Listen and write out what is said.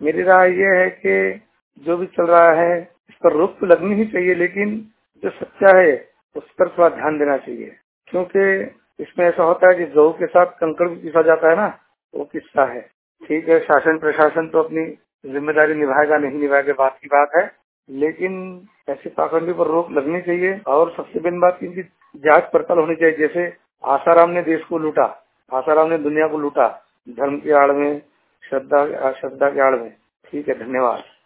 मेरी राय ये है कि जो भी चल रहा है इस पर रोक तो लगनी ही चाहिए, लेकिन जो सच्चा है उस पर थोड़ा ध्यान देना चाहिए, क्योंकि इसमें ऐसा होता है कि गऊ के साथ कंकड़ भी पीसा जाता है ना, वो किस्सा है। ठीक है, शासन प्रशासन तो अपनी जिम्मेदारी निभाएगा नहीं निभाएगा बात की बात है, लेकिन ऐसी पाखंडी पर रोक लगनी चाहिए। और सबसे मेन बात इनकी जांच पड़ताल होनी चाहिए। जैसे आसाराम ने देश को लूटा, आसाराम ने दुनिया को लूटा, धर्म की आड़ में, श्रद्धा के आड़ में। ठीक है, धन्यवाद।